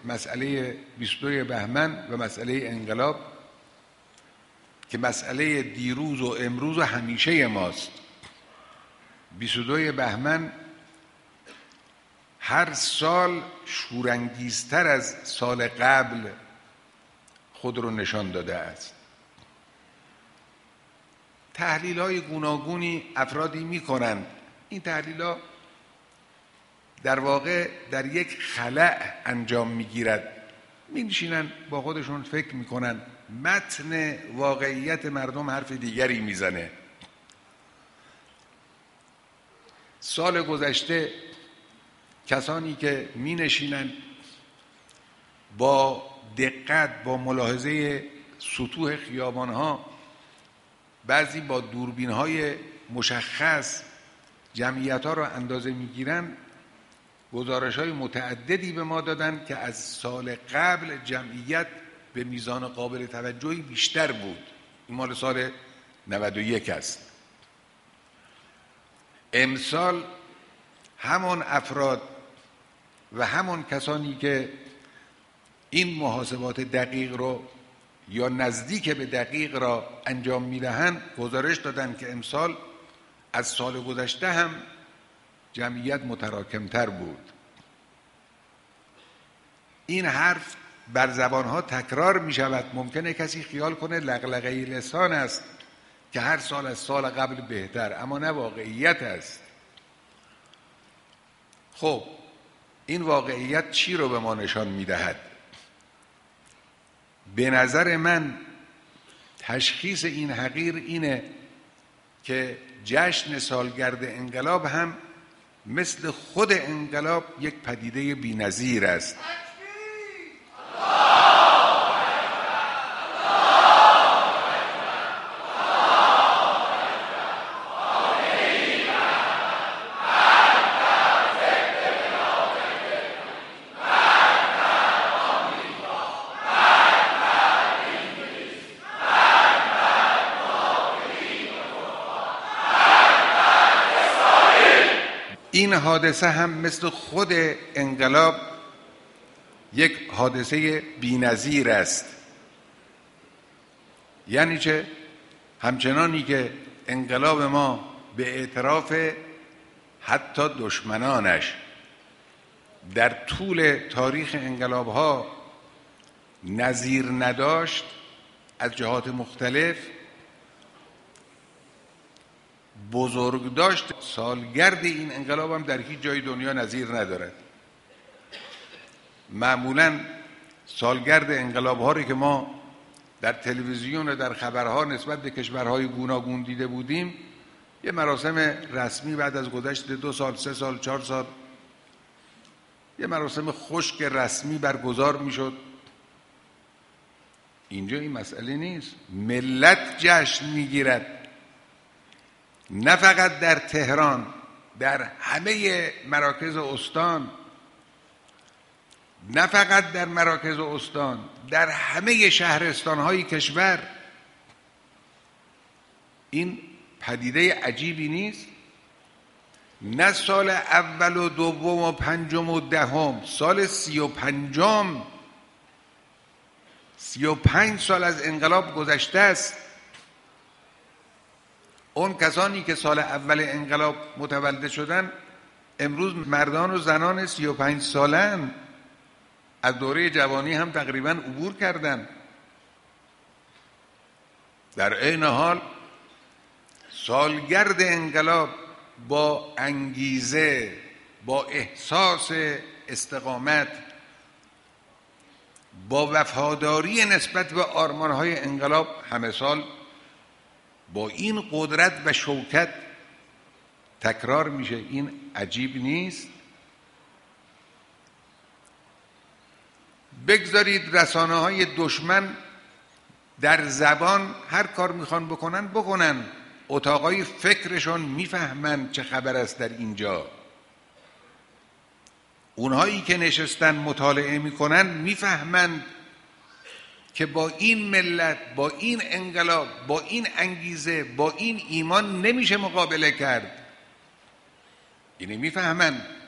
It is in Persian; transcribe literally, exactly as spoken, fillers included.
مسئله بیست و دو بهمن و مسئله انقلاب که مسئله دیروز و امروز و همیشه ماست. بیست و دو بهمن هر سال شورانگیزتر از سال قبل خود رو نشان داده است. تحلیل های گوناگونی افرادی می کنند. این تحلیل ها در واقع در یک خلأ انجام می گیرد. می نشینن با خودشون فکر می کنن متن واقعیت مردم حرف دیگری می زنه. سال گذشته کسانی که می نشینن با دقت با ملاحظه سطوح خیابان ها، بعضی با دوربین های مشخص جمعیت ها را اندازه می گیرن، گزارش های متعددی به ما دادن که از سال قبل جمعیت به میزان قابل توجهی بیشتر بود. این مال سال نود و یک است. امسال همان افراد و همان کسانی که این محاسبات دقیق رو یا نزدیک به دقیق را انجام میدهند گزارش دادند که امسال از سال گذشته هم جمعیت متراکمتر بود. این حرف بر زبانها تکرار می شود. ممکنه کسی خیال کنه لغلغه لسان است که هر سال از سال قبل بهتر، اما نه، واقعیت است. خب این واقعیت چی رو به ما نشان می دهد؟ به نظر من تشخیص این حقیر اینه که جشن سالگرد انقلاب هم مثل خود انقلاب یک پدیده بی‌نظیر است. این حادثه هم مثل خود انقلاب یک حادثه بی‌نظیر است. یعنی چه؟ همچنانی که انقلاب ما به اعتراف حتی دشمنانش در طول تاریخ انقلاب‌ها نظیر نداشت از جهات مختلف، بزرگ داشت، سالگرد این انقلاب هم در هیچ جای دنیا نظیر ندارد. معمولاً سالگرد انقلاب ها رو که ما در تلویزیون و در خبرها نسبت به کشورهای گوناگون دیده بودیم، یه مراسم رسمی بعد از گذشت دو سال، سه سال، چهار سال، یه مراسم خشک رسمی برگزار میشد. اینجا این مسئله نیست. ملت جشن میگیرد، نه فقط در تهران، در همه مراکز استان، نه فقط در مراکز استان، در همه شهرستان‌های کشور. این پدیده عجیبی نیست؟ نه سال اول و دوم و پنجم و دهم، سال سی و پنجم، سی و پنج سال از انقلاب گذشته است. اون کسانی که سال اول انقلاب متولد شدن امروز مردان و زنان سی و پنج سالن، از دوره جوانی هم تقریباً عبور کردن. در عین حال سالگرد انقلاب با انگیزه، با احساس استقامت، با وفاداری نسبت به آرمان‌های انقلاب همه سال با این قدرت و شوکت تکرار میشه. این عجیب نیست؟ بگذارید رسانه های دشمن در زبان هر کار میخوان بکنن بکنن، اتاقای فکرشون میفهمن چه خبر است در اینجا. اونهایی که نشستن مطالعه میکنن میفهمند که با این ملت، با این انقلاب، با این انگیزه، با این ایمان نمیشه مقابله کرد. اینو میفهمن.